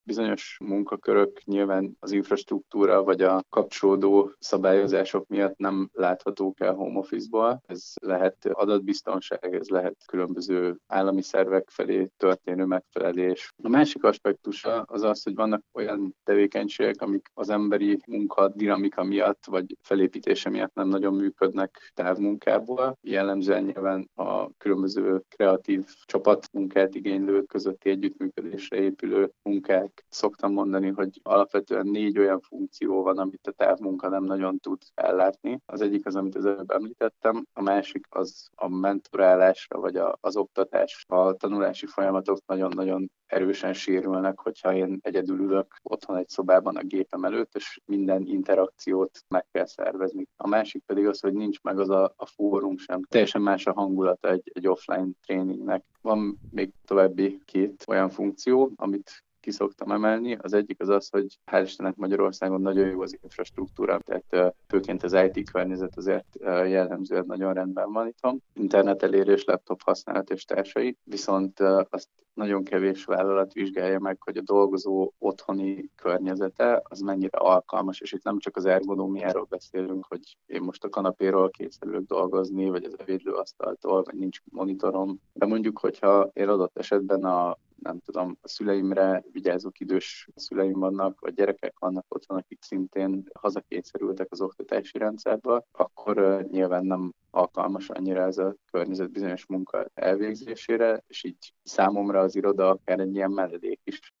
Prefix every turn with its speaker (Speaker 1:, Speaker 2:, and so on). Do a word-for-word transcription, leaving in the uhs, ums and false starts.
Speaker 1: Bizonyos munkakörök nyilván az infrastruktúra vagy a kapcsolódó szabályozások miatt nem láthatók el home office-ból. Ez lehet adatbiztonság, ez lehet különböző állami szervek felé történő megfelelés. A másik aspektusa az az, hogy vannak olyan tevékenységek, amik az emberi munka dinamika miatt vagy felépítése miatt nem nagyon működnek távmunkából. Jellemzően nyilván a különböző kreatív csapatmunkát igénylő közötti együttműködésre épülő munkák. Szoktam mondani, hogy alapvetően négy olyan funkció van, amit a távmunka nem nagyon tud ellátni. Az egyik az, amit az előbb említettem, a másik az a mentorálásra vagy a, az oktatás. A tanulási folyamatok nagyon-nagyon erősen sérülnek, hogyha én egyedül ülök otthon egy szobában a gépem előtt, és minden interakciót meg kell szervezni. A másik pedig az, hogy nincs meg az a, a fórum sem. Teljesen más a hangulata egy, egy offline tréningnek. Van még további két olyan funkció, amit ki szoktam emelni. Az egyik az az, hogy hál' Istennek Magyarországon nagyon jó az infrastruktúra, tehát főként az i té környezet azért jellemzően nagyon rendben van itthon. Internet elérés, laptop használat és társai, viszont azt nagyon kevés vállalat vizsgálja meg, hogy a dolgozó otthoni környezete az mennyire alkalmas, és itt nem csak az ergonómiáról beszélünk, hogy én most a kanapéról kényszerülök dolgozni, vagy az ebédlőasztaltól, vagy nincs monitorom, de mondjuk, hogyha én adott esetben a nem tudom, a szüleimre vigyázók idős szüleim vannak, vagy gyerekek vannak otthon, akik szintén hazakényszerültek az oktatási rendszerből, akkor uh, nyilván nem alkalmas annyira ez a környezet bizonyos munka elvégzésére, és így számomra az iroda akár egy ilyen menedék is.